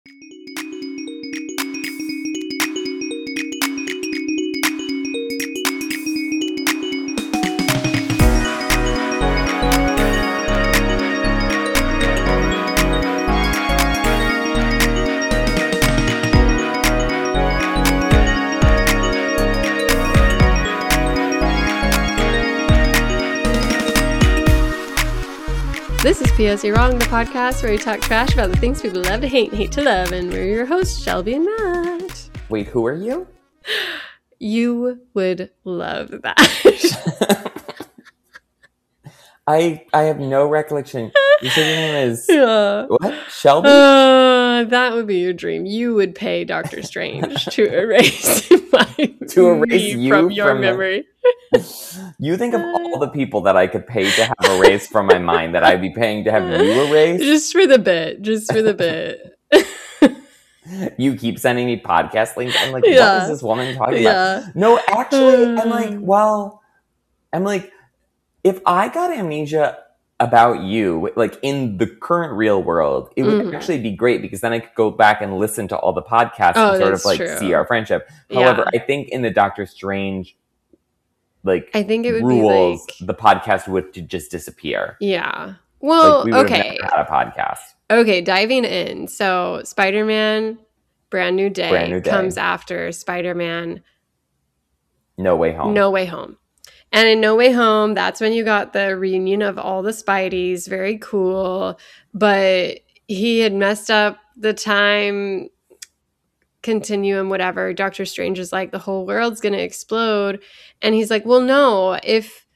This is POC Wrong, the podcast where we talk trash about the things people love to hate and hate to love, and we're your hosts, Shelby and Matt. Wait, who are you? You would love that. I have no recollection. You said your name is what? Shelby? That would be your dream. You would pay Doctor Strange to erase you from your memory. You think of all the people that I could pay to have erased from my mind that I'd be paying to have you erased? Just for the bit. You keep sending me podcast links. I'm like, what is this woman talking about? No, actually, I'm like, if I got amnesia about you, like in the current real world, it would actually be great because then I could go back and listen to all the podcasts and sort of like see our friendship. However, I think in the Doctor Strange, I think it would rules, be like the podcast would just disappear. Yeah. Well, we would have never had a podcast. Okay, diving in. So Spider-Man Brand New Day comes after Spider-Man No Way Home. And in No Way Home, that's when you got the reunion of all the Spideys. Very cool. But he had messed up the time continuum, whatever. Doctor Strange is like, the whole world's going to explode. And he's like, well, no, if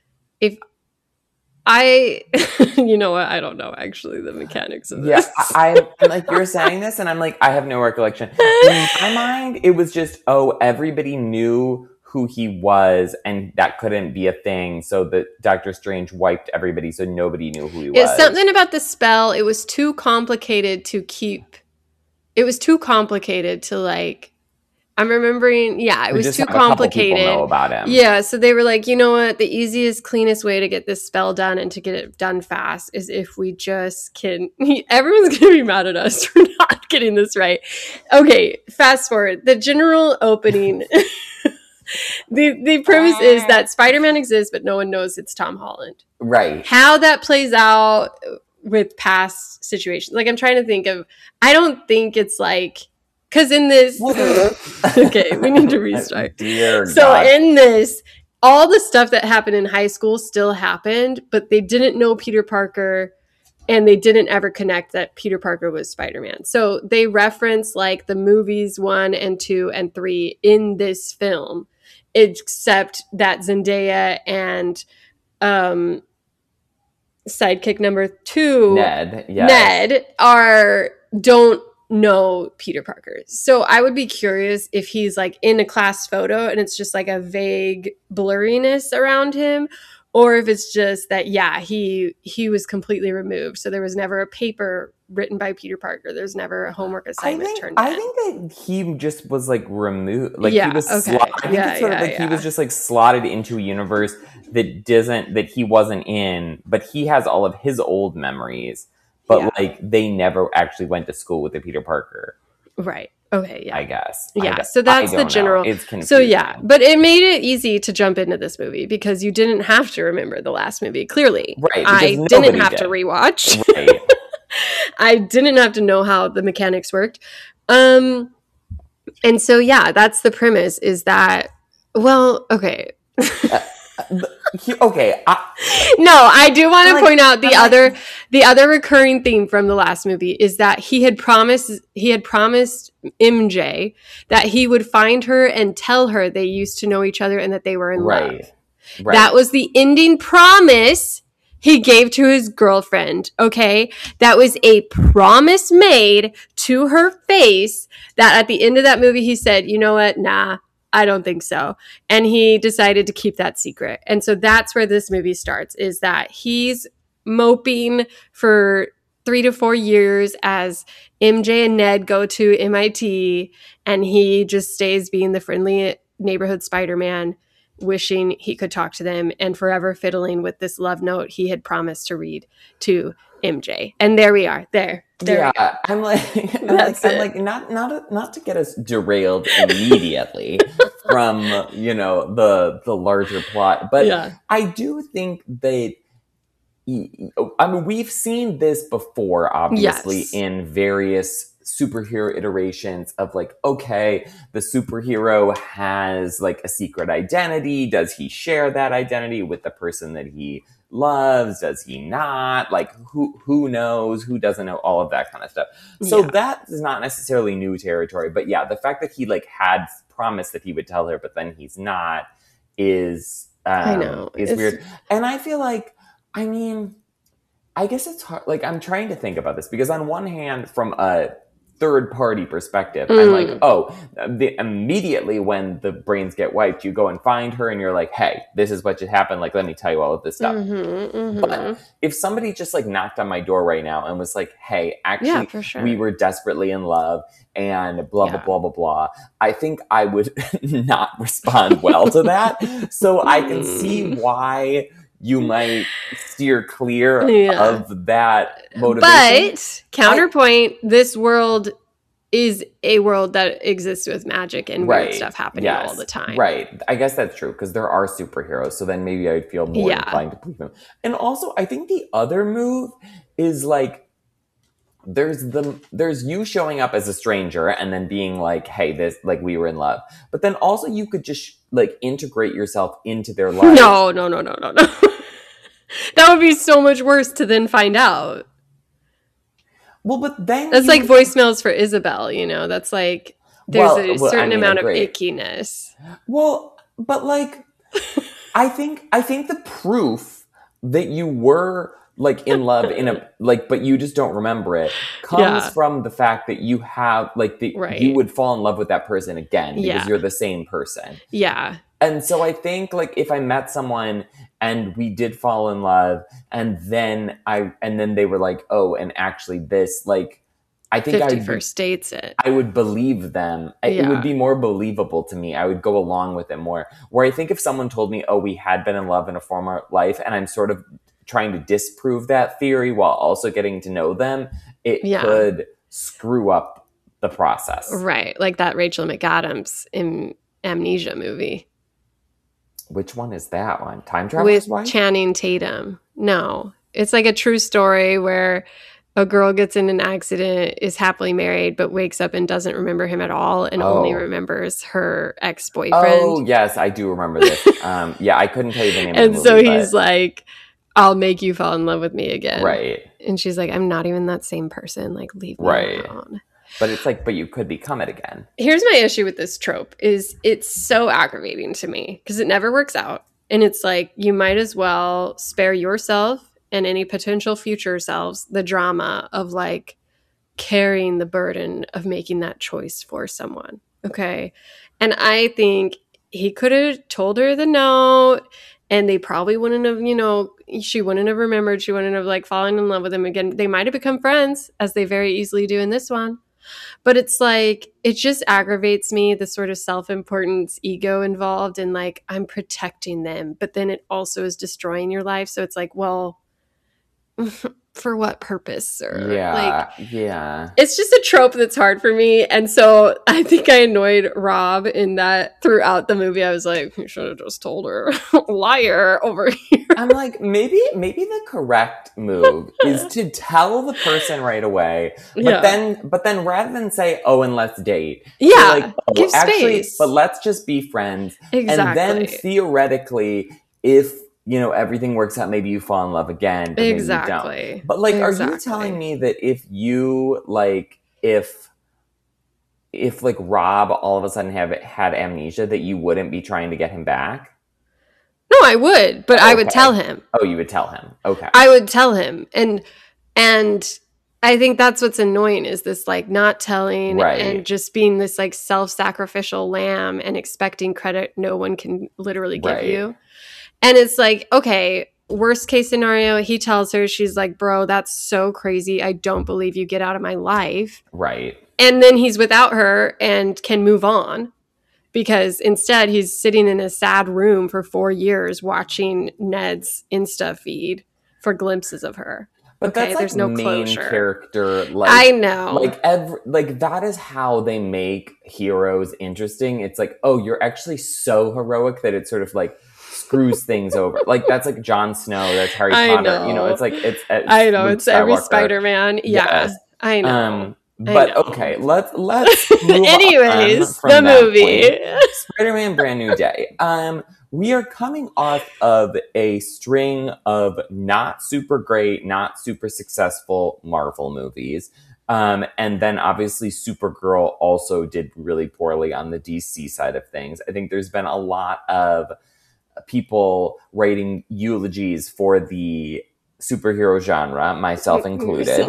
I, you know what? I don't know actually the mechanics of this. Yeah, I'm like, you're saying this and I'm like, I have no recollection. In my mind, it was just, everybody knew who he was and that couldn't be a thing. So that Doctor Strange wiped everybody so nobody knew who he was. It's something about the spell. It was too complicated to keep. It was too complicated to like. I'm remembering, it was too complicated. Know about him. Yeah, so they were like, you know what? The easiest, cleanest way to get this spell done and to get it done fast is if we just can. Everyone's going to be mad at us for not getting this right. Okay, fast forward. The general opening. The premise is that Spider-Man exists, but no one knows it's Tom Holland. Right. How that plays out with past situations. Like, I'm trying to think of. I don't think it's like. Because in this, okay, we need to restart. In this, all the stuff that happened in high school still happened, but they didn't know Peter Parker, and they didn't ever connect that Peter Parker was Spider-Man. So they reference like the movies 1 and 2 and 3 in this film, except that Zendaya and sidekick number 2, Ned, don't know Peter Parker. So I would be curious if he's like in a class photo and it's just like a vague blurriness around him, or if it's just that he was completely removed. So there was never a paper written by Peter Parker. There's never a homework assignment turned in. I think that he just was like removed. Like he was I think it's sort of like he was just like slotted into a universe that he wasn't in, but he has all of his old memories. But like they never actually went to school with the Peter Parker. Right. Okay. Yeah. I guess. Yeah. So that's the general. It's confusing. So but it made it easy to jump into this movie because you didn't have to remember the last movie. Clearly, right? I didn't have to rewatch. Right. I didn't have to know how the mechanics worked. And so that's the premise. Is that okay? Okay. I do want to point out the other recurring theme from the last movie is that he had promised MJ that he would find her and tell her they used to know each other and that they were in love. Right. That was the ending promise he gave to his girlfriend. Okay, that was a promise made to her face. That at the end of that movie, he said, "You know what? Nah. I don't think so." And he decided to keep that secret. And so that's where this movie starts, is that he's moping for 3 to 4 years as MJ and Ned go to MIT, and he just stays being the friendly neighborhood Spider-Man, wishing he could talk to them and forever fiddling with this love note he had promised to read to MJ. And there we are. There yeah, I'm like, not to get us derailed immediately from, the larger plot, but I do think that, I mean, we've seen this before, obviously, in various superhero iterations of like, okay, the superhero has like a secret identity. Does he share that identity with the person that he loves? Does he not? Like, who knows? Who doesn't know? All of that kind of stuff. So that is not necessarily new territory. But yeah, the fact that he like had promised that he would tell her, but then he's not, is weird. And I feel like, I mean, I guess it's hard. Like, I'm trying to think about this because on one hand, from a third party perspective, I'm like, immediately when the brains get wiped, you go and find her and you're like, hey, this is what just happened. Like, let me tell you all of this stuff. But if somebody just like knocked on my door right now and was like, hey, actually, we were desperately in love and blah, blah, blah, blah, blah, I think I would not respond well to that. So I can see why you might steer clear of that motivation. But counterpoint, this world is a world that exists with magic and weird stuff happening all the time. Right. I guess that's true because there are superheroes. So then maybe I'd feel more inclined to believe them. And also, I think the other move is like, there's you showing up as a stranger and then being like, hey, this, like, we were in love. But then also you could just like integrate yourself into their life. No. That would be so much worse to then find out. Well, but then that's like voicemails for Isabel, that's like, there's a certain amount of ickiness. Well, but like, I think the proof that you were like in love but you just don't remember it comes from the fact that you have like you would fall in love with that person again because you're the same person. Yeah. And so I think like if I met someone and we did fall in love and then they were like, oh, and actually this, like, I think 50 First Dates it. I would believe them. It would be more believable to me. I would go along with it more. Where I think if someone told me, oh, we had been in love in a former life, and I'm sort of trying to disprove that theory while also getting to know them, it could screw up the process. Right. Like that Rachel McAdams in Amnesia movie. Which one is that one? Time Traveler's Wife? With Channing Tatum. No. It's like a true story where a girl gets in an accident, is happily married, but wakes up and doesn't remember him at all and only remembers her ex-boyfriend. Oh, yes. I do remember this. I couldn't tell you the name of the movie. And so he's like, I'll make you fall in love with me again. Right. And she's like, I'm not even that same person. Like, leave me alone. But it's like, but you could become it again. Here's my issue with this trope is it's so aggravating to me because it never works out. And it's like, you might as well spare yourself and any potential future selves the drama of like carrying the burden of making that choice for someone. Okay. And I think he could have told her the note and they probably wouldn't have, she wouldn't have remembered. She wouldn't have like fallen in love with him again. They might have become friends as they very easily do in this one. But it's like, it just aggravates me, the sort of self-importance ego involved in like, I'm protecting them, but then it also is destroying your life. So it's like, well, for what purpose? Or it's just a trope that's hard for me. And so I think I annoyed Rob in that throughout the movie. I was like, you should have just told her. Liar over here. I'm like, maybe the correct move is to tell the person right away. But then rather than say, oh, and let's date. Yeah. Give space. But let's just be friends. Exactly. And then theoretically, if everything works out, maybe you fall in love again, but maybe you don't. But like, are you telling me that if you like, if like Rob all of a sudden had amnesia, that you wouldn't be trying to get him back? No, I would, but I would tell him. Oh, you would tell him. Okay. I would tell him. And I think that's what's annoying is this like not telling and just being this like self-sacrificial lamb and expecting credit no one can literally give you. And it's like, okay, worst case scenario, he tells her, she's like, bro, that's so crazy. I don't believe you. Get out of my life. Right. And then he's without her and can move on because instead he's sitting in a sad room for 4 years watching Ned's Insta feed for glimpses of her. But okay, that's there's no main closure. Character. Like, I know. Like that is how they make heroes interesting. It's like, oh, you're actually so heroic that it sort of like screws things over. Like that's like Jon Snow. That's Harry Potter. Know. You know, it's like it's I know Luke it's every Skywalker. Spider-Man. Yeah, yes. I know. But okay, let's move anyways, on from the movie. Spider-Man Brand New Day. We are coming off of a string of not super great, not super successful Marvel movies. And then obviously Supergirl also did really poorly on the DC side of things. I think there's been a lot of people writing eulogies for the superhero genre, myself included.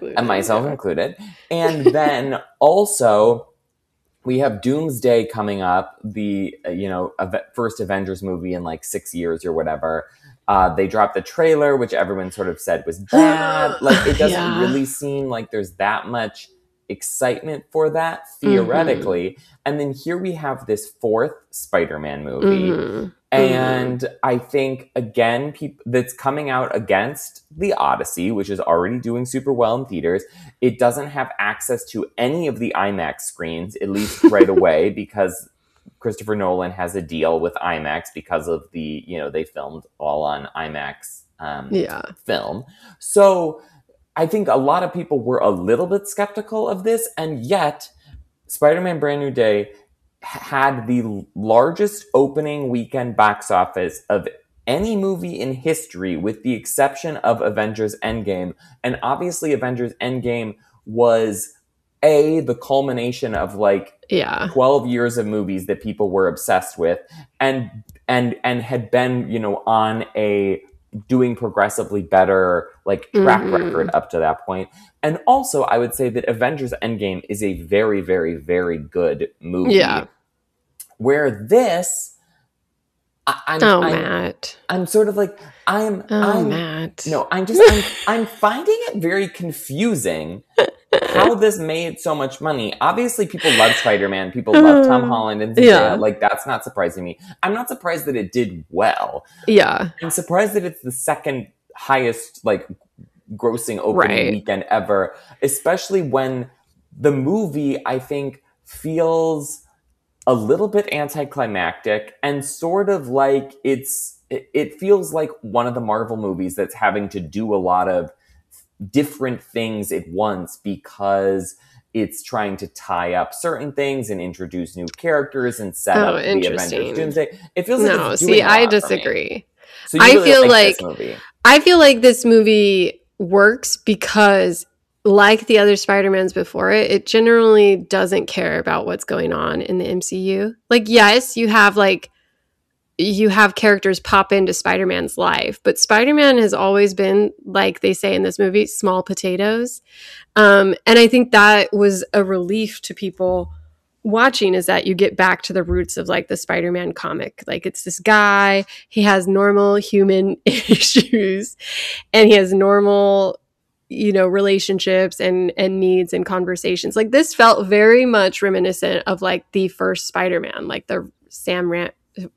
And then also we have Doomsday coming up, the first Avengers movie in like 6 years or whatever. They dropped the trailer, which everyone sort of said was bad. Like it doesn't really seem like there's that much excitement for that theoretically. And then here we have this fourth Spider-Man movie. And I think, again, that's coming out against The Odyssey, which is already doing super well in theaters. It doesn't have access to any of the IMAX screens, at least right away, because Christopher Nolan has a deal with IMAX because of the, they filmed all on IMAX film. So I think a lot of people were a little bit skeptical of this, and yet Spider-Man Brand New Day had the largest opening weekend box office of any movie in history, with the exception of Avengers Endgame. And obviously Avengers Endgame was the culmination of 12 years of movies that people were obsessed with and had been, on a doing progressively better track record up to that point. And also I would say that Avengers Endgame is a very, very, very good movie. Yeah. Where this, Matt. I'm sort of like, Matt. No, I'm finding it very confusing how this made so much money. Obviously, people love Spider-Man. People love Tom Holland and Zendaya. Like, that's not surprising me. I'm not surprised that it did well. Yeah. I'm surprised that it's the second highest, grossing opening weekend ever, especially when the movie, I think, feels a little bit anticlimactic and sort of like it feels like one of the Marvel movies that's having to do a lot of different things at once because it's trying to tie up certain things and introduce new characters and set up the Avengers Doomsday. It feels like it's doing a lot I disagree. So I feel like this movie works because, like the other Spider-Mans before it, it generally doesn't care about what's going on in the MCU. Like, yes, you have characters pop into Spider-Man's life, but Spider-Man has always been, like they say in this movie, small potatoes. And I think that was a relief to people watching, is that you get back to the roots of the Spider-Man comic. Like, it's this guy, he has normal human issues, and he has normal relationships and needs and conversations. Like, this felt very much reminiscent of the first Spider-Man, like the Sam Raimi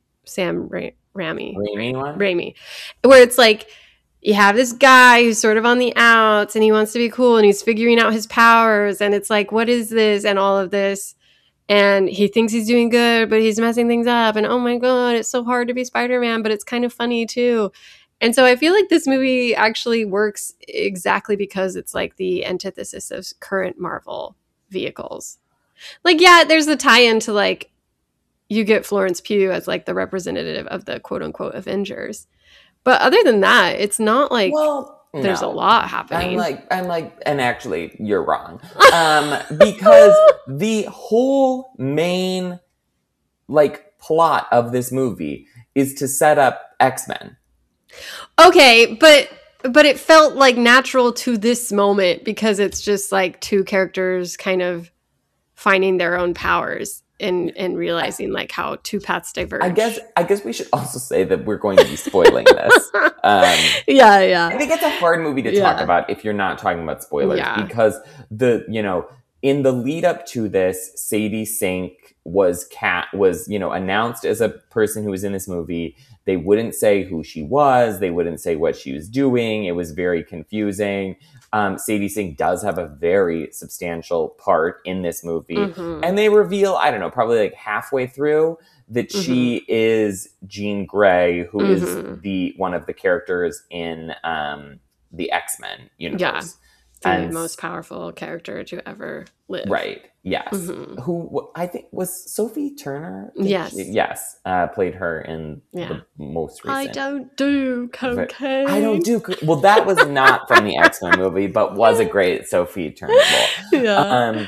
one, where it's you have this guy who's sort of on the outs and he wants to be cool and he's figuring out his powers, and it's what is this and all of this, and he thinks he's doing good but he's messing things up, and oh my god, it's so hard to be Spider-Man, but it's kind of funny too. And so I feel like this movie actually works exactly because it's the antithesis of current Marvel vehicles. There's the tie-in to you get Florence Pugh as the representative of the quote unquote Avengers. But other than that, it's not there's a lot happening. And actually you're wrong. Because the whole main plot of this movie is to set up X-Men. Okay, but it felt natural to this moment because it's just two characters kind of finding their own powers and realizing how two paths diverge. I guess we should also say that we're going to be spoiling this. Yeah. I think it's a hard movie to talk about if you're not talking about spoilers because in the lead up to this, Sadie Sink was announced as a person who was in this movie. They wouldn't say who she was. They wouldn't say what she was doing. It was very confusing. Sadie Sink does have a very substantial part in this movie. Mm-hmm. And they reveal, I don't know, probably like halfway through that mm-hmm. she is Jean Grey, who mm-hmm. is one of the characters in the X-Men universe. Yeah. The most powerful character to ever live. Right. Yes. Mm-hmm. Who I think was Sophie Turner. Yes. Yes. Played her in the most recent. I don't do cocaine. I don't do. Well, that was not from the X-Men movie, but was a great Sophie Turner role. Yeah.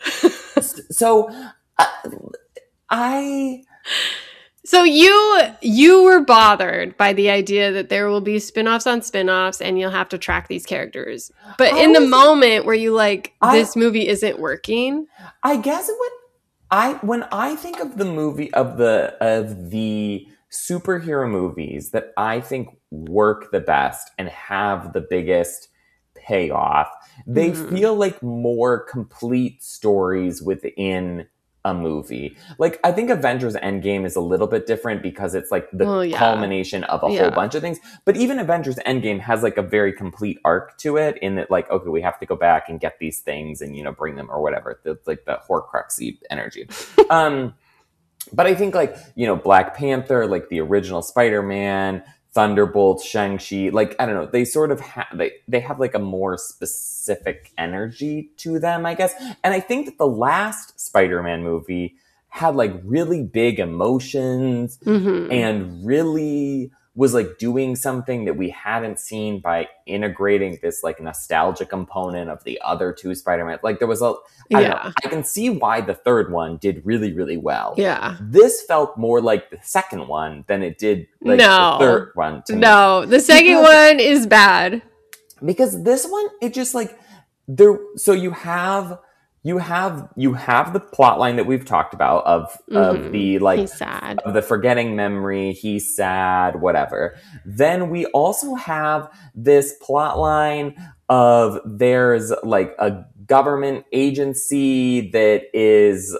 So you were bothered by the idea that there will be spin-offs on spin-offs and you'll have to track these characters. But in the moment where you this movie isn't working. I guess when I think of the movie of the superhero movies that I think work the best and have the biggest payoff, they mm-hmm. feel like more complete stories within a movie. Like, I think Avengers Endgame is a little bit different because it's like the culmination of a whole bunch of things. But even Avengers Endgame has like a very complete arc to it in that, like, okay, we have to go back and get these things and, bring them or whatever. It's like the Horcruxy energy. But I think Black Panther, like the original Spider-Man, Thunderbolts, Shang-Chi, like, I don't know, they sort of they have like a more specific energy to them, I guess. And I think that the last Spider-Man movie had like really big emotions mm-hmm. and really was like doing something that we hadn't seen by integrating this like nostalgia component of the other two Spider-Man. Like there was I don't know, I can see why the third one did really, really well. Yeah. This felt more like the second one than it did like the third one to me. No, the second one is bad. Because this one, it just like so you have the plot line that we've talked about of the like he's sad. Of the forgetting memory, he's sad, whatever. Then we also have this plot line of there's like a government agency that is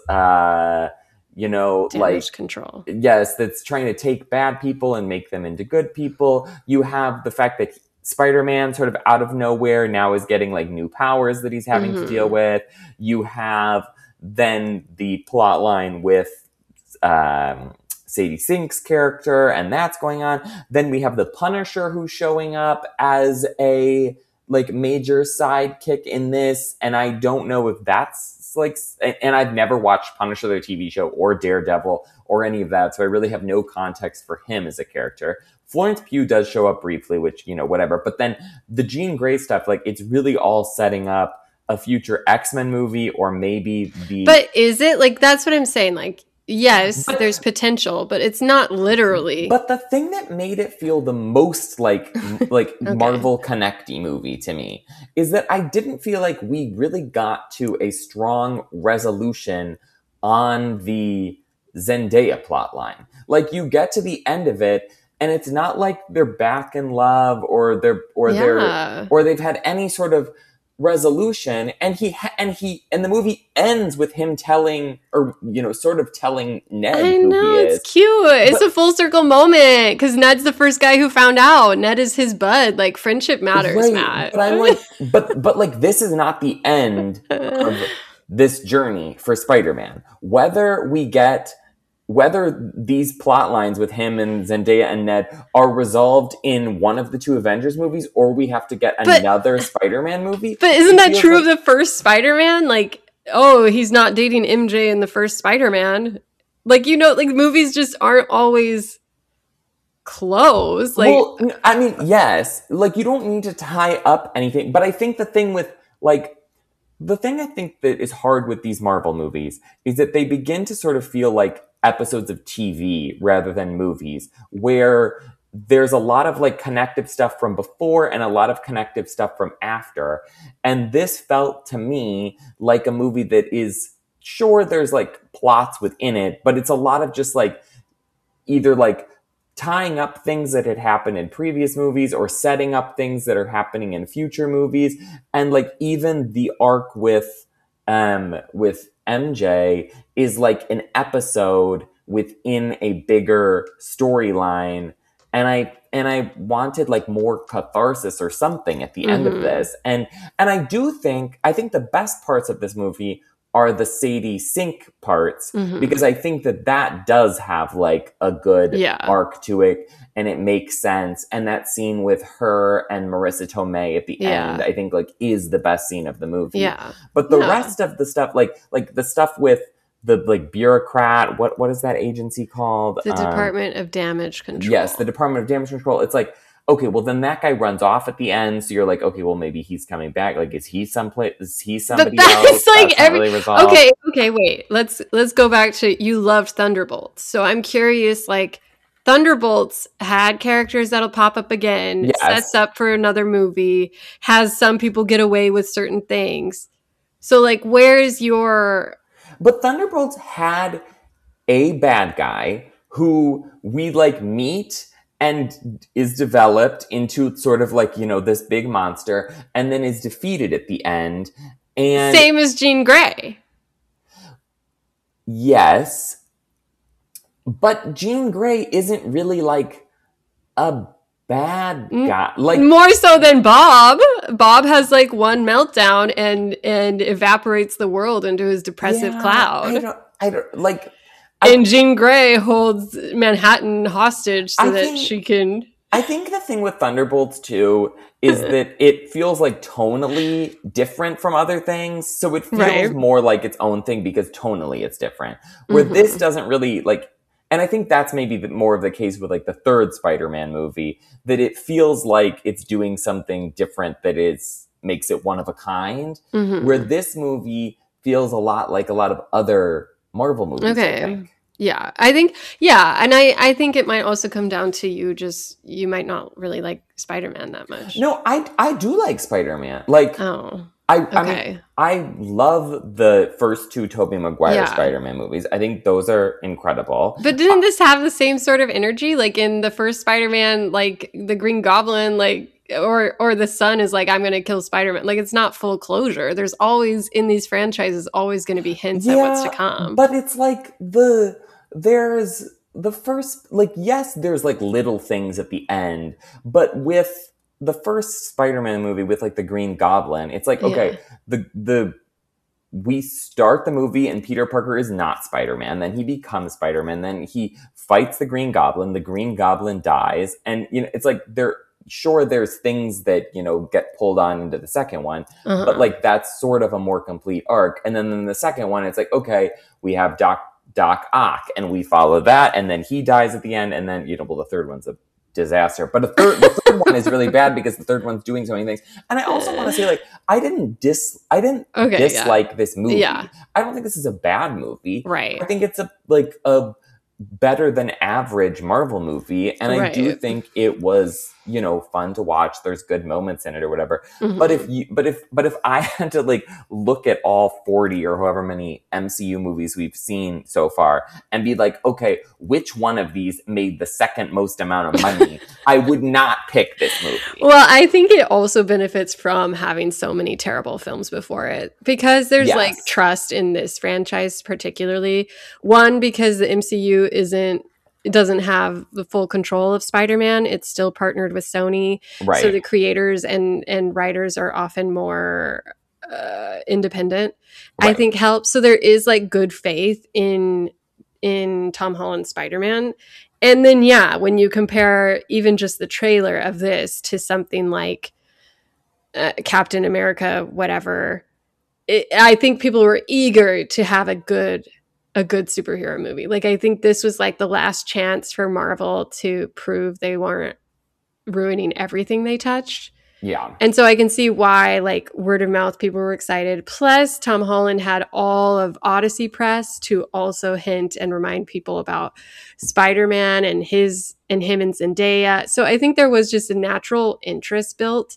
damage control. Yes, that's trying to take bad people and make them into good people. You have the fact that Spider-Man sort of out of nowhere now is getting like new powers that he's having mm-hmm. to deal with. You have then the plot line with Sadie Sink's character, and that's going on. Then we have the Punisher who's showing up as a like major sidekick in this, and I don't know if that's like, and I've never watched Punisher, the TV show, or Daredevil, or any of that, so I really have no context for him as a character. Florence Pugh does show up briefly, which, whatever. But then the Jean Grey stuff, like, it's really all setting up a future X-Men movie or maybe the... But is it? Like, that's what I'm saying. Like, yes, there's potential, but it's not literally. But the thing that made it feel the most like okay. Marvel Connect-y movie to me is that I didn't feel like we really got to a strong resolution on the Zendaya plotline. Like, you get to the end of it, and it's not like they're back in love or they've had any sort of resolution. And the movie ends with him telling, or sort of telling Ned who he is. It's cute. It's a full circle moment because Ned's the first guy who found out. Ned is his bud. Like, friendship matters, right, Matt. But I'm like, but like, this is not the end of this journey for Spider-Man. Whether these plot lines with him and Zendaya and Ned are resolved in one of the two Avengers movies, or we have to get another Spider-Man movie. But isn't that true of the first Spider-Man? Like, he's not dating MJ in the first Spider-Man. Like, like movies just aren't always close. Like, well, I mean, yes. Like, you don't need to tie up anything. But I think the thing with, like, the thing I think that is hard with these Marvel movies is that they begin to sort of feel like episodes of TV rather than movies, where there's a lot of like connective stuff from before and a lot of connective stuff from after. And this felt to me like a movie that is, sure, there's like plots within it, but it's a lot of just like either like tying up things that had happened in previous movies or setting up things that are happening in future movies. And like even the arc with with MJ is like an episode within a bigger storyline, and I wanted like more catharsis or something at the end of this, and I think the best parts of this movie are the Sadie Sink parts, because I think that does have like a good arc to it, and it makes sense. And that scene with her and Marissa Tomei at the end, I think like is the best scene of the movie. Yeah. But the rest of the stuff, like the stuff with the like bureaucrat, what is that agency called? The Department of Damage Control. Yes, the Department of Damage Control. It's like, okay, well then that guy runs off at the end, so you're like, okay, well maybe he's coming back. Like, is he someplace? Is he somebody else? Like okay, wait. Let's go back to, you loved Thunderbolts, so I'm curious. Like, Thunderbolts had characters that'll pop up again, sets up for another movie, has some people get away with certain things. So like, where's your? But Thunderbolts had a bad guy who we like meet and is developed into sort of like, you know, this big monster, and then is defeated at the end. And same as Jean Grey. Yes. But Jean Grey isn't really like a bad guy. Like, more so than Bob. Bob has like one meltdown and evaporates the world into his depressive cloud. I don't like. And Jean Grey holds Manhattan hostage so that she can. I think the thing with Thunderbolts too is that it feels like tonally different from other things. So it feels more like its own thing because tonally it's different. Where this doesn't really like, and I think that's maybe more of the case with like the third Spider-Man movie, that it feels like it's doing something different that makes it one of a kind. Where this movie feels a lot like a lot of other Marvel movies. Okay. I think. Yeah, I think, and I think it might also come down to you might not really like Spider-Man that much. No, I do like Spider-Man. Like, I mean, I love the first two Tobey Maguire Spider-Man movies. I think those are incredible. But didn't this have the same sort of energy? Like in the first Spider-Man, like the Green Goblin, like, or the son is like, I'm going to kill Spider-Man. Like, it's not full closure. There's always, in these franchises, always going to be hints at what's to come. But it's like there's the first, like, yes, there's like little things at the end, but with the first Spider-Man movie with like the Green Goblin, it's like, okay, we start the movie and Peter Parker is not Spider-Man. Then he becomes Spider-Man. Then he fights the Green Goblin. The Green Goblin dies. And, you know, it's like there's things that, you know, get pulled on into the second one, but like that's sort of a more complete arc. And then in the second one, it's like, okay, we have Doc Ock and we follow that. And then he dies at the end. And then, you know, well, the third one's a disaster, but the third one is really bad because the third one's doing so many things. And I also want to say, like, I didn't dislike this movie. Yeah. I don't think this is a bad movie. Right. I think it's a better than average Marvel movie. And I do think it was, you know, fun to watch. There's good moments in it or whatever. But if I had to like look at all 40 or however many MCU movies we've seen so far and be like, okay, which one of these made the second most amount of money? I would not pick this movie. Well, I think it also benefits from having so many terrible films before it, because there's like trust in this franchise, particularly. One, because the MCU doesn't have the full control of Spider-Man. It's still partnered with Sony. Right. So the creators and writers are often more independent, I think helps. So there is like good faith in Tom Holland's Spider-Man. And then, when you compare even just the trailer of this to something like Captain America, whatever, I think people were eager to have a good superhero movie. Like, I think this was like the last chance for Marvel to prove they weren't ruining everything they touched. Yeah. And so I can see why, like, word of mouth, people were excited. Plus, Tom Holland had all of Odyssey press to also hint and remind people about Spider-Man and him and Zendaya. So I think there was just a natural interest built.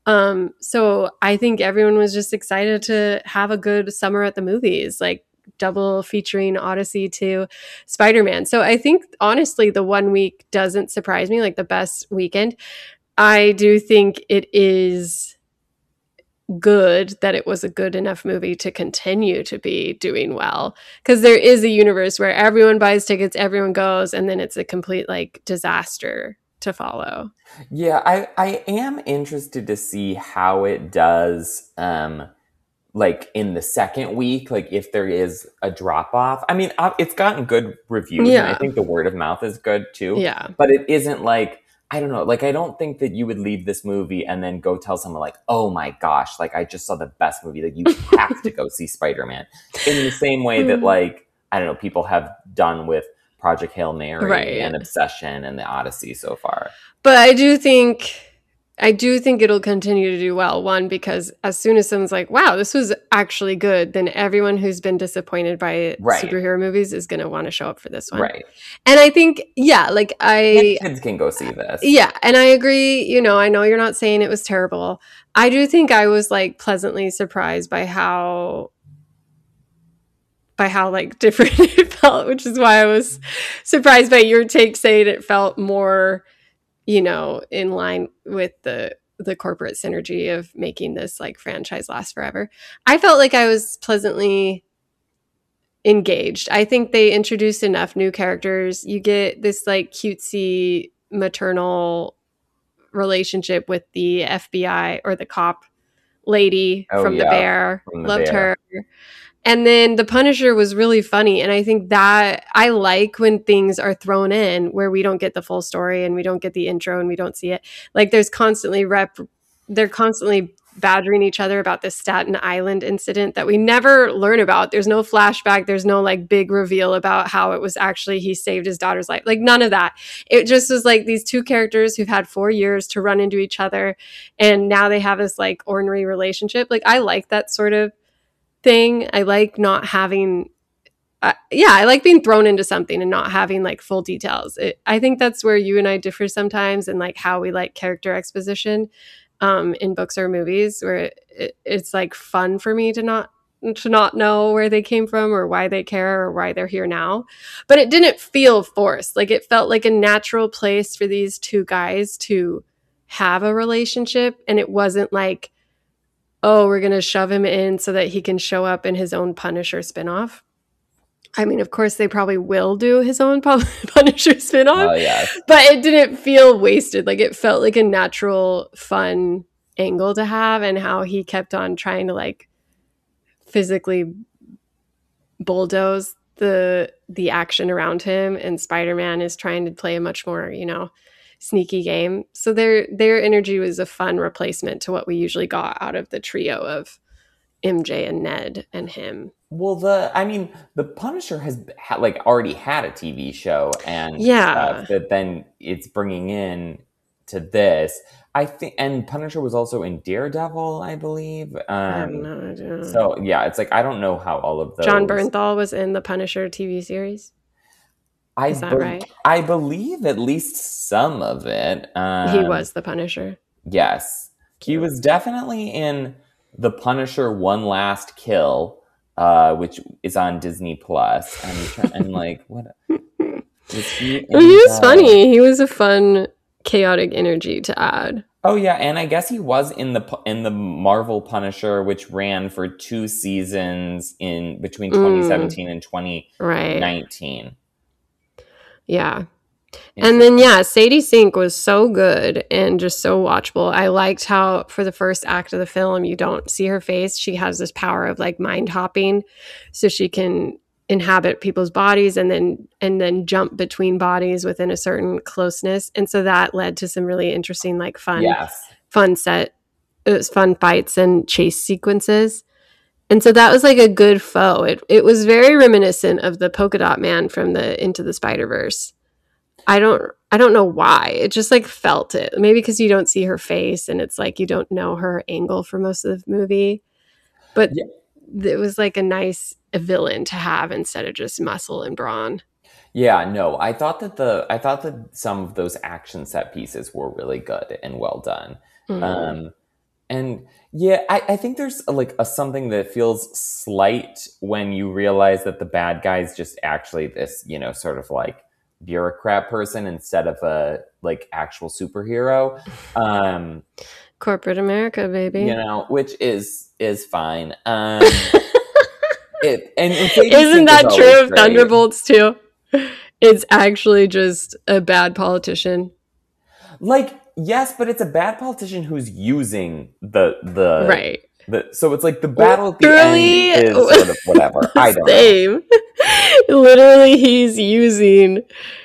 So I think everyone was just excited to have a good summer at the movies, like double featuring Odyssey to Spider-Man. So I think, honestly, the 1 week doesn't surprise me, like the best weekend. I do think it is good that it was a good enough movie to continue to be doing well, because there is a universe where everyone buys tickets, everyone goes, and then it's a complete like disaster to follow. Yeah, I am interested to see how it does like in the second week, like if there is a drop off. I mean, it's gotten good reviews, and I think the word of mouth is good too. Yeah, but it isn't like, I don't know, like I don't think that you would leave this movie and then go tell someone like, oh my gosh, like I just saw the best movie, like you have to go see Spider-Man, in the same way that like, I don't know, people have done with Project Hail Mary and Obsession and the Odyssey so far. But I do think it'll continue to do well. One, because as soon as someone's like, wow, this was actually good, then everyone who's been disappointed by superhero movies is going to want to show up for this one. Right. And I think, yeah, like kids can go see this. Yeah. And I agree. You know, I know you're not saying it was terrible. I do think I was like pleasantly surprised by how like different it felt, which is why I was surprised by your take saying it felt more, you know, in line with the corporate synergy of making this like franchise last forever. I felt like I was pleasantly engaged. I think they introduced enough new characters. You get this like cutesy maternal relationship with the FBI or the cop lady from The Bear. Loved her. And then the Punisher was really funny. And I think that I like when things are thrown in where we don't get the full story and we don't get the intro and we don't see it. Like there's constantly they're constantly badgering each other about this Staten Island incident that we never learn about. There's no flashback. There's no like big reveal about how it was actually he saved his daughter's life. Like none of that. It just was like these two characters who've had 4 years to run into each other. And now they have this like ornery relationship. Like I like that sort of thing. I like not having I like being thrown into something and not having like full details. I think that's where you and I differ sometimes, and like how we like character exposition in books or movies, where it's like fun for me to not know where they came from or why they care or why they're here now. But it didn't feel forced. Like it felt like a natural place for these two guys to have a relationship, and it wasn't like, oh, we're going to shove him in so that he can show up in his own Punisher spinoff. I mean, of course, they probably will do his own Punisher spinoff. Oh, yeah. But it didn't feel wasted. Like, it felt like a natural, fun angle to have, and how he kept on trying to, like, physically bulldoze the action around him, and Spider-Man is trying to play a much more, you know, sneaky game. So their energy was a fun replacement to what we usually got out of the trio of MJ and Ned and him. Well, the Punisher has like already had a TV show and stuff that then it's bringing in to this. I think, and Punisher was also in Daredevil, I believe. I have no idea. So yeah, it's like I don't know how all of those. Jon Bernthal was in the Punisher TV series. Is that right? I believe at least some of it. He was the Punisher. Yes, he was definitely in The Punisher: One Last Kill, which is on Disney Plus. And like, what? He was funny. He was a fun, chaotic energy to add. Oh yeah, and I guess he was in the Marvel Punisher, which ran for 2 seasons in between 2017 and 2019. Right. Yeah. And then, Sadie Sink was so good and just so watchable. I liked how for the first act of the film, you don't see her face. She has this power of like mind hopping, so she can inhabit people's bodies and then jump between bodies within a certain closeness. And so that led to some really interesting, like fun fights and chase sequences. And so that was like a good foe. It was very reminiscent of the Polka Dot Man from the Into the Spider-Verse. I don't know why. It just like felt it. Maybe because you don't see her face and it's like you don't know her angle for most of the movie. But it was like a nice villain to have instead of just muscle and brawn. Yeah, no, I thought that some of those action set pieces were really good and well done. Mm-hmm. And yeah, I think there's like something that feels slight when you realize that the bad guy's just actually this, you know, sort of like bureaucrat person instead of a like actual superhero. Corporate America, baby. You know, which is fine. Isn't that true of Thunderbolts too? It's actually just a bad politician. Like, yes, but it's a bad politician who's using the right. So it's like the battle at the end is sort of whatever. I don't know. Literally, he's using.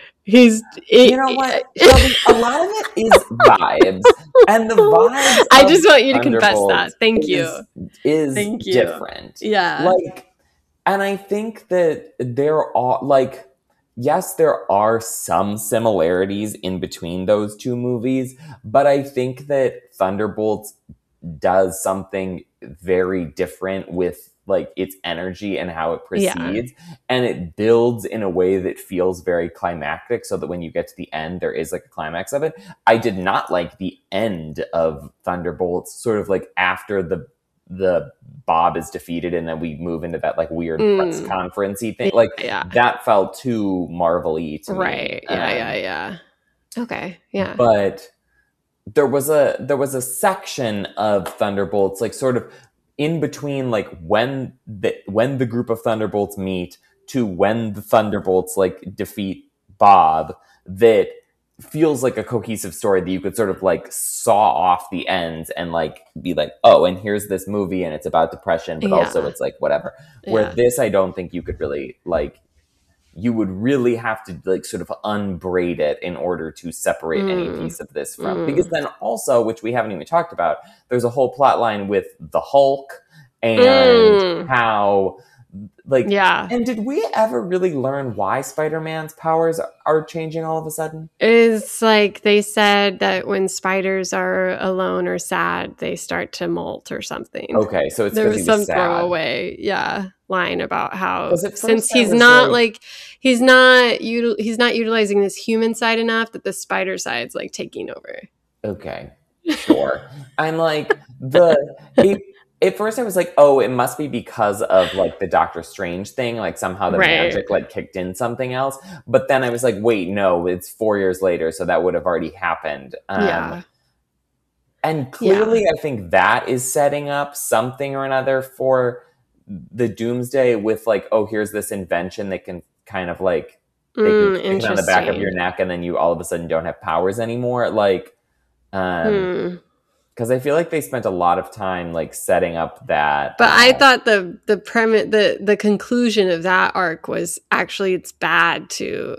You know what? Shelby, a lot of it is vibes, and the vibes. I just want you to confess that. Thank you. Thank you. Different. Yeah. Like, and I think that there are like. Yes, there are some similarities in between those two movies, but I think that Thunderbolts does something very different with like its energy and how it proceeds. Yeah. And it builds in a way that feels very climactic, so that when you get to the end, there is like a climax of it. I did not like the end of Thunderbolts, sort of like after the Bob is defeated and then we move into that like weird press conference-y thing. Like that felt too Marvel-y to me. Right. Yeah. Okay. Yeah. But there was a section of Thunderbolts, like sort of in between like when the group of Thunderbolts meet to when the Thunderbolts like defeat Bob, that feels like a cohesive story that you could sort of like saw off the ends and like be like, oh, and here's this movie and it's about depression, but also it's like whatever. Where this, I don't think you could really like, you would really have to like sort of unbraid it in order to separate any piece of this from, because then also, which we haven't even talked about, there's a whole plot line with the Hulk and how like, and did we ever really learn why Spider-Man's powers are changing all of a sudden? It's like they said that when spiders are alone or sad, they start to molt or something. Okay, so it's there was some throwaway, line about how since he's not like he's not utilizing this human side enough, that the spider side's like taking over. Okay, sure. I'm like at first I was like, oh, it must be because of like the Doctor Strange thing, like somehow the magic like kicked in something else. But then I was like, wait, no, it's 4 years later, so that would have already happened. And clearly I think that is setting up something or another for the Doomsday with like, oh, here's this invention that can kind of like they can stick it on the back of your neck and then you all of a sudden don't have powers anymore. Like because I feel like they spent a lot of time like setting up that. But I thought the premise, the conclusion of that arc was actually it's bad to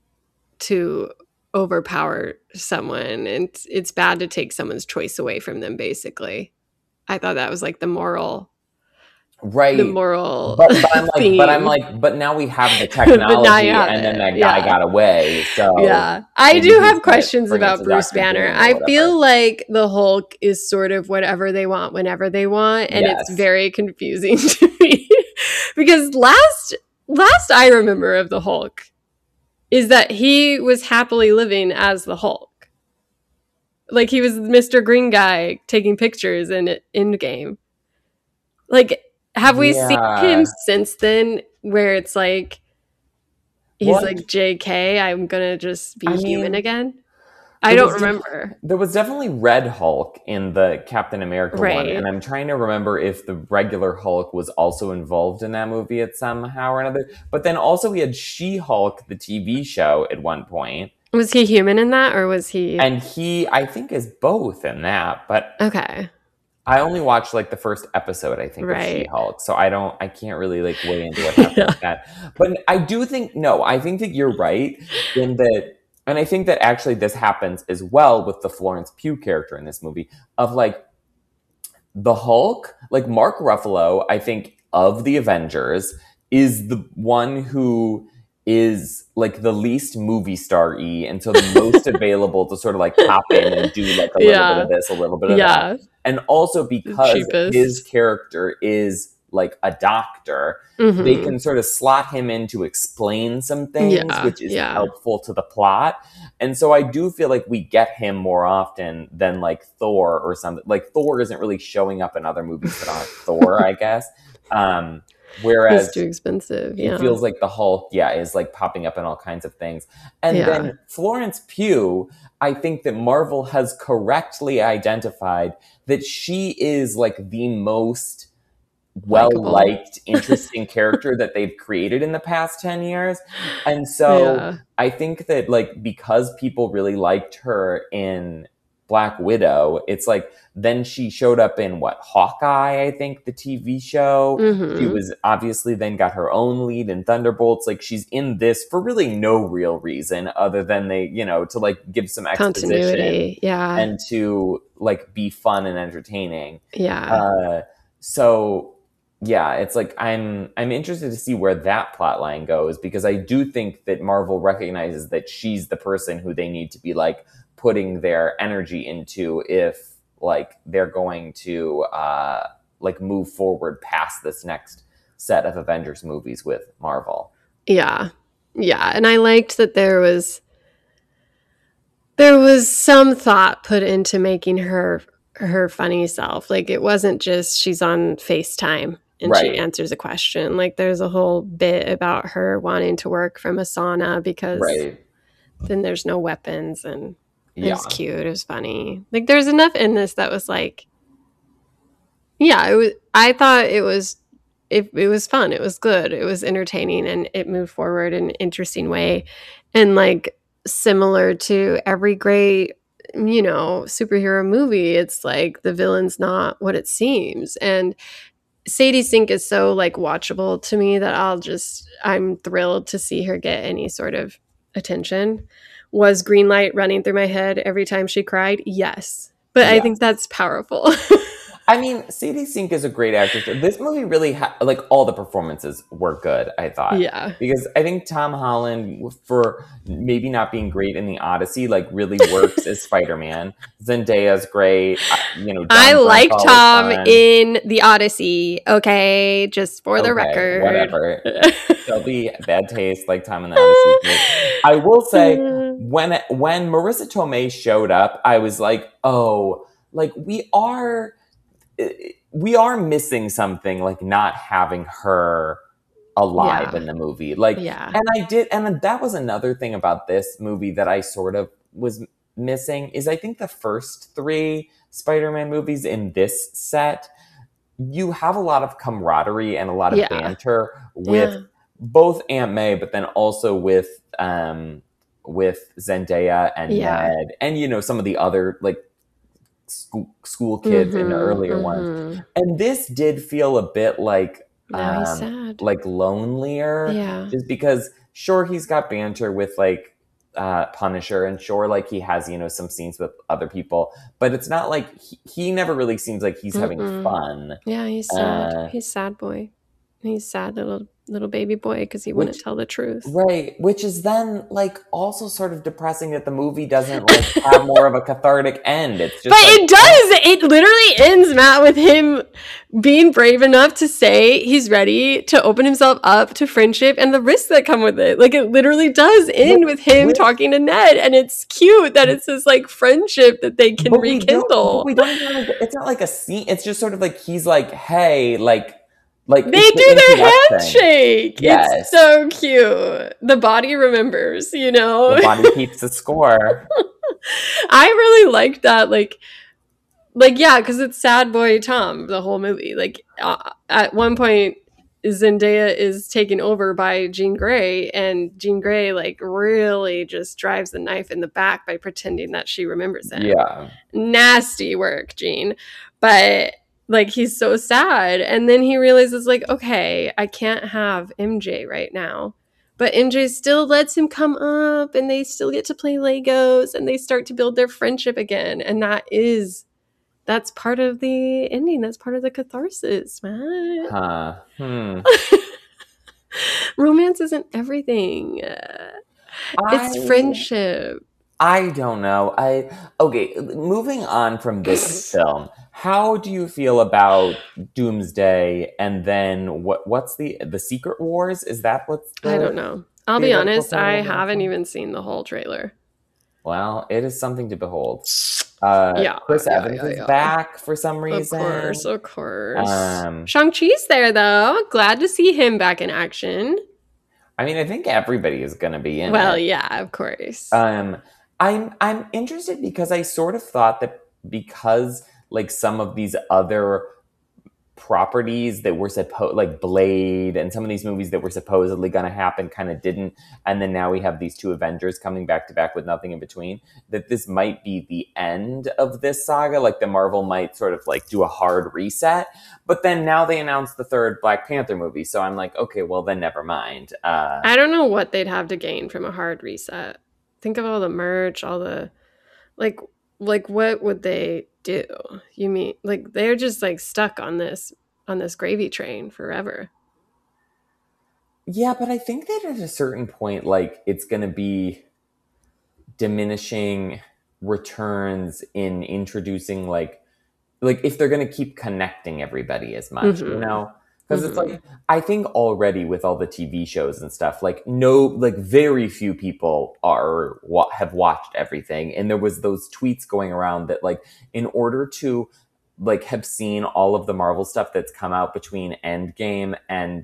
overpower someone, and it's bad to take someone's choice away from them. Basically, I thought that was like the moral. Right. The moral. But I'm like, but now we have the technology and then that guy got away. So I do have questions about Bruce Banner. I feel like the Hulk is sort of whatever they want whenever they want, and it's very confusing to me. Because last I remember of the Hulk is that he was happily living as the Hulk. Like he was Mr. Green Guy taking pictures in Endgame. Like, have we seen him since then where it's like he's like, JK, I'm gonna just be human again? I don't remember. There was definitely Red Hulk in the Captain America one, and I'm trying to remember if the regular Hulk was also involved in that movie at somehow or another. But then also we had She-Hulk, the TV show, at one point. Was he human in that, or was he? And he, I think, is both in that. But okay. I only watched like the first episode, I think, of She-Hulk. So I can't really like weigh into what happened with that. But I think that you're right in that, and I think that actually this happens as well with the Florence Pugh character in this movie of like the Hulk, like Mark Ruffalo, I think of the Avengers is the one who is like the least movie star-y and so the most available to sort of like pop in and do like a little bit of this, a little bit of that. And also because his character is like a doctor, they can sort of slot him in to explain some things, which is helpful to the plot. And so I do feel like we get him more often than like Thor or something. Like Thor isn't really showing up in other movies that aren't Thor, I guess. Whereas he's too expensive. It feels like the Hulk, is like popping up in all kinds of things. And then Florence Pugh, I think that Marvel has correctly identified that she is like the most well-liked, interesting character that they've created in the past 10 years. And so I think that like, because people really liked her in Black Widow, it's like, then she showed up in Hawkeye, I think, the TV show. She was obviously then got her own lead in Thunderbolts. Like, she's in this for really no real reason other than they, to like give some exposition and to like be fun and entertaining. So it's like I'm interested to see where that plot line goes, because I do think that Marvel recognizes that she's the person who they need to be like putting their energy into if like they're going to like move forward past this next set of Avengers movies with Marvel. Yeah. And I liked that there was some thought put into making her funny self. Like, it wasn't just she's on FaceTime and she answers a question. Like, there's a whole bit about her wanting to work from a sauna because then there's no weapons, and it was cute. It was funny. Like, there's enough in this that was like, I thought it was fun. It was good. It was entertaining, and it moved forward in an interesting way. And like, similar to every great, superhero movie, it's like the villain's not what it seems. And Sadie Sink is so like watchable to me that I'm thrilled to see her get any sort of attention. Was green light running through my head every time she cried? Yes. But I think that's powerful. I mean, Sadie Sink is a great actress. This movie really like all the performances were good, I thought. Yeah. Because I think Tom Holland, for maybe not being great in the Odyssey, like really works as Spider-Man. Zendaya's great. I like Tom in the Odyssey. Okay, just for the record. Whatever. Shelby, bad taste, like Tom in the Odyssey. I will say, when Marissa Tomei showed up, I was like, oh, like we are missing something, like not having her alive in the movie. Like, and that was another thing about this movie that I sort of was missing, is I think the first 3 Spider-Man movies in this set, you have a lot of camaraderie and a lot of banter with both Aunt May, but then also with Zendaya and Ned, and some of the other like school kids in the earlier ones. And this did feel a bit like like lonelier, just because sure, he's got banter with like Punisher, and sure, like he has some scenes with other people, but it's not like he never really seems like he's having fun. He's sad. He's sad boy. He's sad little baby boy because he wouldn't tell the truth. Right. Which is then like also sort of depressing that the movie doesn't like have more of a cathartic end. It's just it does. It literally ends, Matt, with him being brave enough to say he's ready to open himself up to friendship and the risks that come with it. Like, it literally does end with him talking to Ned, and it's cute that it's this like friendship that they can rekindle. It's not like a scene. It's just sort of like he's like, hey, like they do their handshake. Yes. It's so cute. The body remembers, The body keeps the score. I really liked that. Like, because it's sad boy Tom the whole movie. Like, at one point, Zendaya is taken over by Jean Grey, and Jean Grey like really just drives the knife in the back by pretending that she remembers him. Yeah. Nasty work, Jean. But like, he's so sad. And then he realizes, like, okay, I can't have MJ right now. But MJ still lets him come up, and they still get to play Legos, and they start to build their friendship again. And that's part of the ending. That's part of the catharsis, man. Romance isn't everything. It's friendship. I don't know. Okay, moving on from this film, how do you feel about Doomsday, and then what's the Secret Wars? Is that what's I don't know. I'll be honest, I haven't even seen the whole trailer. Well, it is something to behold. Chris Evans is back for some reason. Of course. Shang-Chi's there, though. Glad to see him back in action. I mean, I think everybody is going to be in it. Well, yeah, of course. I'm interested because I sort of thought that because, like, some of these other properties that were supposed, like Blade and some of these movies that were supposedly going to happen kind of didn't, and then now we have these two Avengers coming back to back with nothing in between, that this might be the end of this saga. Like, the Marvel might sort of like do a hard reset, but then now they announced the third Black Panther movie, so I'm like, okay, well then never mind. I don't know what they'd have to gain from a hard reset. Think of all the merch, all the like what would they do? You mean like they're just like stuck on this gravy train forever? Yeah, but I think that at a certain point, like, it's going to be diminishing returns in introducing like if they're going to keep connecting everybody as much, you know? Because it's like, I think already with all the TV shows and stuff, like very few people have watched everything. And there was those tweets going around that, like, in order to like have seen all of the Marvel stuff that's come out between Endgame and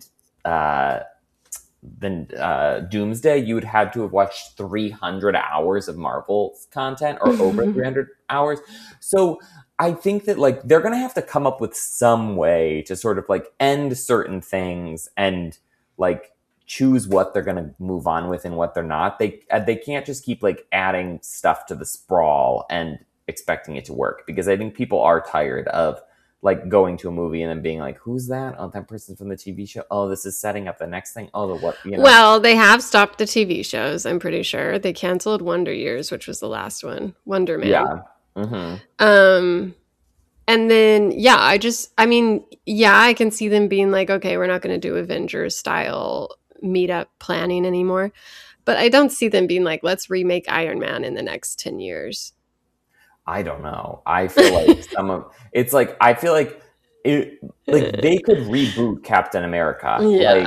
Doomsday, you would have to have watched 300 hours of Marvel content, or over 300 hours. So I think that, like, they're going to have to come up with some way to sort of like end certain things and like choose what they're going to move on with and what they're not. They can't just keep like adding stuff to the sprawl and expecting it to work, because I think people are tired of like going to a movie and then being like, who's that? Oh, that person's from the TV show. Oh, this is setting up the next thing. Oh, the what? You know? Well, they have stopped the TV shows. I'm pretty sure they canceled Wonder Years, which was the last one. Wonder Man. Yeah. And then, I can see them being like, okay, we're not going to do Avengers style meetup planning anymore. But I don't see them being like, let's remake Iron Man in the next 10 years. I don't know. I feel like I feel like they could reboot Captain America.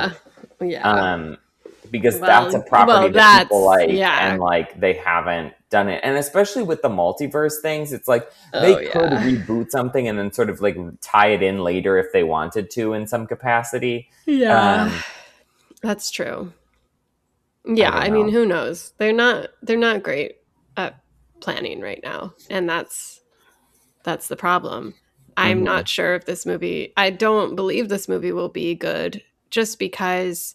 Because that's a property that people like, and like they haven't done it. And especially with the multiverse things, it's like they could reboot something and then sort of like tie it in later if they wanted to in some capacity. Yeah, that's true. Yeah, I mean, who knows? They're not great at planning right now, and that's the problem. I'm not sure if this movie, I don't believe this movie will be good, just because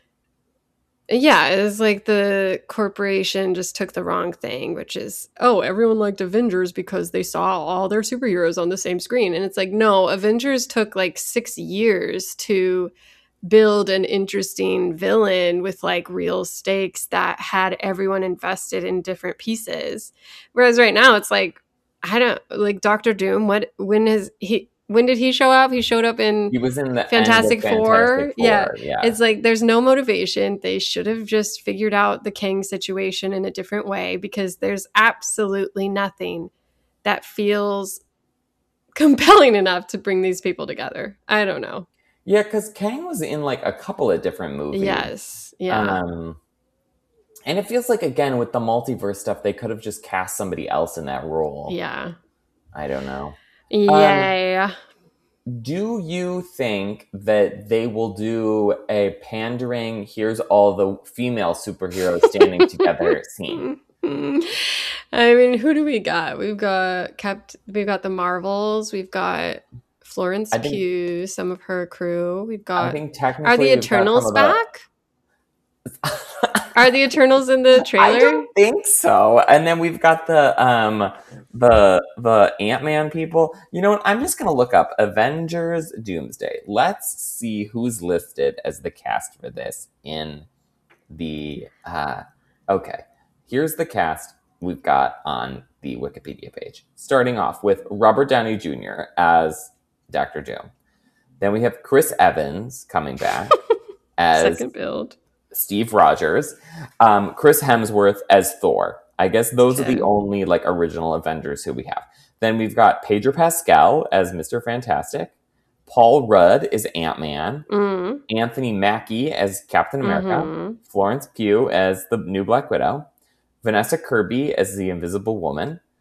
it's like the corporation just took the wrong thing, which is, everyone liked Avengers because they saw all their superheroes on the same screen. And it's like, no, Avengers took like 6 years to build an interesting villain with like real stakes that had everyone invested in different pieces. Whereas right now it's like, I don't like Dr. Doom. When did he show up? He showed up in he was in the Fantastic Four. Yeah. It's like there's no motivation. They should have just figured out the Kang situation in a different way, because there's absolutely nothing that feels compelling enough to bring these people together. I don't know. Yeah, because Kang was in like a couple of different movies. Yes. Yeah. And it feels like, again, with the multiverse stuff, they could have just cast somebody else in that role. Yeah. I don't know. Yeah. Do you think that they will do a pandering, here's all the female superheroes standing together scene? I mean, who do we got? We've got the Marvels. We've got Florence Pugh, some of her crew. We've got. I think technically, are the Eternals back? Are the Eternals in the trailer? I don't think so. And then we've got the Ant-Man people. You know what? I'm just going to look up Avengers Doomsday. Let's see who's listed as the cast for this in the... okay, here's the cast we've got on the Wikipedia page. Starting off with Robert Downey Jr. as Dr. Doom. Then we have Chris Evans coming back as... Second build. Steve Rogers, Chris Hemsworth as Thor. I guess those are the only like original Avengers who we have. Then we've got Pedro Pascal as Mr. Fantastic. Paul Rudd is Ant-Man. Anthony Mackie as Captain America. Florence Pugh as the new Black Widow. Vanessa Kirby as the Invisible Woman.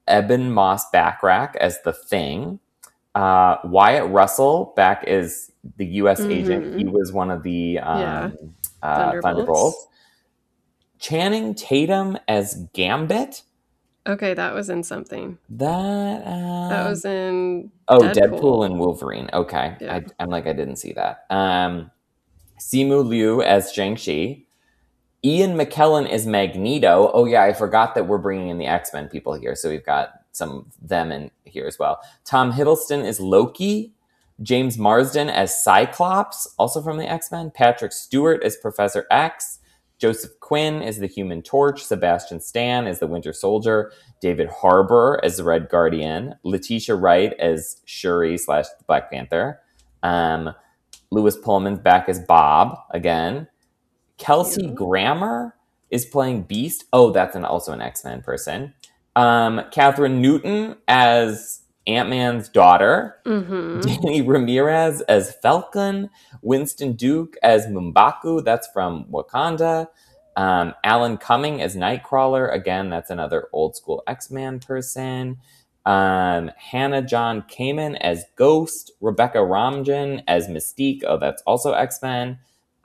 Eben Moss-Backrack as the Thing. Wyatt Russell back as the U.S. agent. He was one of the Thunderbolts. Channing Tatum as Gambit. Okay, that was in something. That was in Deadpool and Wolverine. Okay, yeah. I'm like, I didn't see that. Simu Liu as Shang-Chi. Ian McKellen as Magneto. Oh yeah, I forgot that we're bringing in the X-Men people here, so we've got some of them in here as well. Tom Hiddleston as Loki. James Marsden as Cyclops, also from the X-Men. Patrick Stewart as Professor X. Joseph Quinn as the Human Torch. Sebastian Stan as the Winter Soldier. David Harbour as the Red Guardian. Letitia Wright as Shuri / Black Panther. Lewis Pullman's back as Bob again. Kelsey Grammer is playing Beast. Oh, that's also an X-Men person. Catherine Newton as Ant-Man's daughter. Danny Ramirez as Falcon. Winston Duke as M'Baku. That's from Wakanda. Alan Cumming as Nightcrawler. Again, that's another old school X-Men person. Hannah John Kamen as Ghost. Rebecca Ramjan as Mystique. Oh, that's also X-Men.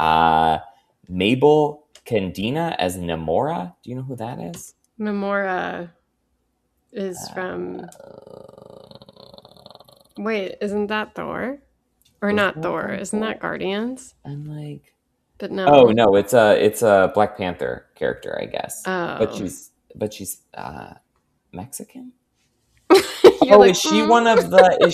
Mabel Candina as Namora. Do you know who that is? Namora is from... Wait, isn't that Thor? Or not Thor? Isn't that Guardians? I'm like... But no. Oh, no, it's a Black Panther character, I guess. Oh. But she's Mexican? Like, is she one of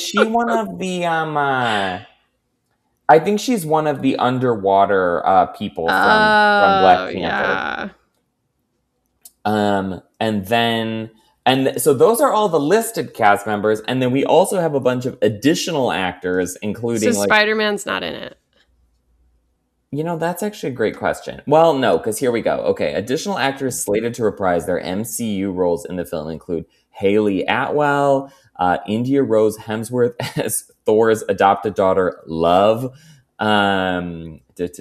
the I think she's one of the underwater people from Black Panther. Yeah. And so those are all the listed cast members, and then we also have a bunch of additional actors, including Spider-Man's not in it. That's actually a great question. Well, no, because here we go. Okay, additional actors slated to reprise their MCU roles in the film include Hayley Atwell, India Rose Hemsworth as Thor's adopted daughter, Love, a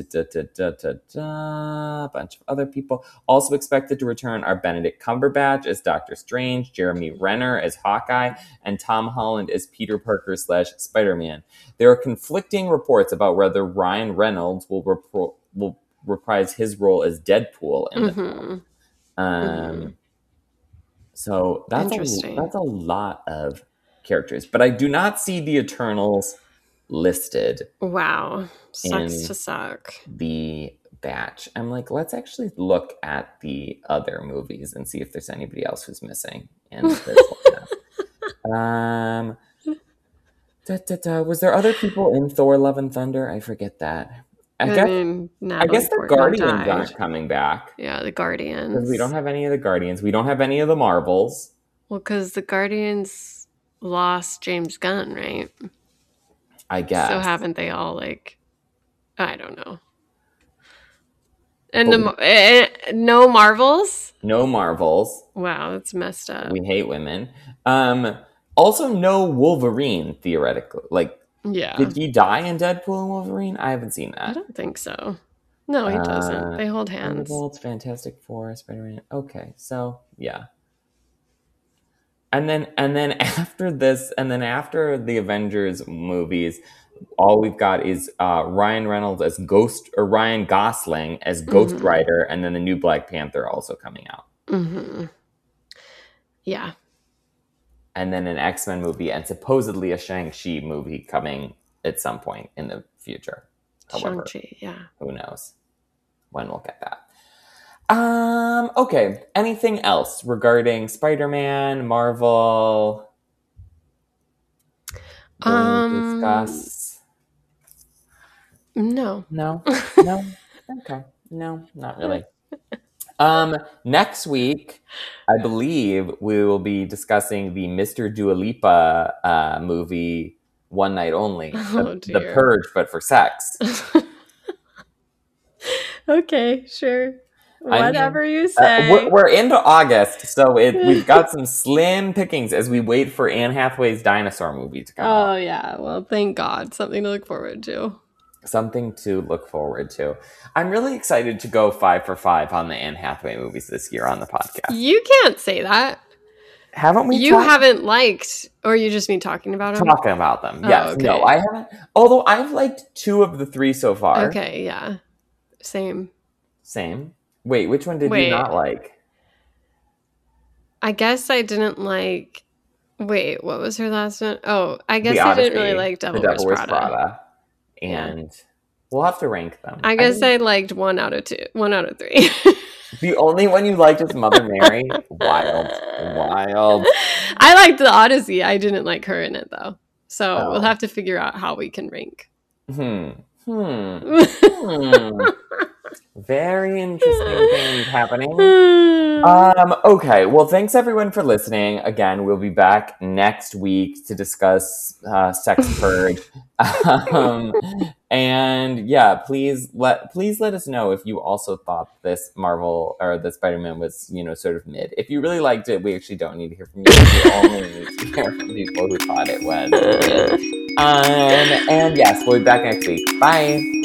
bunch of other people. Also expected to return are Benedict Cumberbatch as Doctor Strange, Jeremy Renner as Hawkeye, and Tom Holland as Peter Parker / Spider-Man. There are conflicting reports about whether Ryan Reynolds will reprise his role as Deadpool in the film. So that's a lot of characters, but I do not see the Eternals listed. Wow, sucks to suck. The batch. I'm like, let's actually look at the other movies and see if there's anybody else who's missing in this lineup. Was there other people in Thor: Love and Thunder? I forget that. I guess the Guardians aren't coming back. Yeah, the Guardians. Because we don't have any of the Guardians. We don't have any of the Marvels. Well, because the Guardians lost James Gunn, right? I guess. So haven't they all, I don't know. And no Marvels? No Marvels. Wow, that's messed up. We hate women. Also, no Wolverine, theoretically. Yeah. Did he die in Deadpool and Wolverine? I haven't seen that. I don't think so. No, he doesn't. They hold hands. Thunderbolts, Fantastic Four, Spider-Man. Okay, so yeah. And then after this, and then after the Avengers movies, all we've got is Ryan Reynolds as Ghost, or Ryan Gosling as Ghost Rider, and then the new Black Panther also coming out. Yeah. And then an X-Men movie, and supposedly a Shang-Chi movie coming at some point in the future. However, Shang-Chi, yeah. Who knows when we'll get that. Okay. Anything else regarding Spider-Man, Marvel? Discuss? No. No? Okay. No, not really. Next week, I believe we will be discussing the Mr. Dua Lipa movie, One Night Only. The Purge, but for sex. Okay, sure. Whatever you say. We're into August, so we've got some slim pickings as we wait for Anne Hathaway's dinosaur movie to come out. Oh, yeah. Well, thank God. Something to look forward to. Something to look forward to. I'm really excited to go 5 for 5 on the Anne Hathaway movies this year on the podcast. You can't say that. Haven't we? You haven't liked, or you just mean talking about them? Talking about them, yes. Oh, okay. No, I haven't. Although I've liked 2 of the 3 so far. Okay, yeah. Same. Wait, which one did you not like? I guess I didn't like... Wait, what was her last one? Oh, I guess I didn't really like Devil Wears Prada. And we'll have to rank them. I guess I liked 1 out of 3. The only one you liked is Mother Mary? Wild. I liked the Odyssey. I didn't like her in it, though. So we'll have to figure out how we can rank. Very interesting things happening. Okay, well, thanks everyone for listening. Again, we'll be back next week to discuss Sex Purge. And yeah, please let us know if you also thought this Marvel or the Spider-Man was, sort of mid. If you really liked it, we actually don't need to hear from you. We only need to hear from people who thought it was. And yes, we'll be back next week. Bye.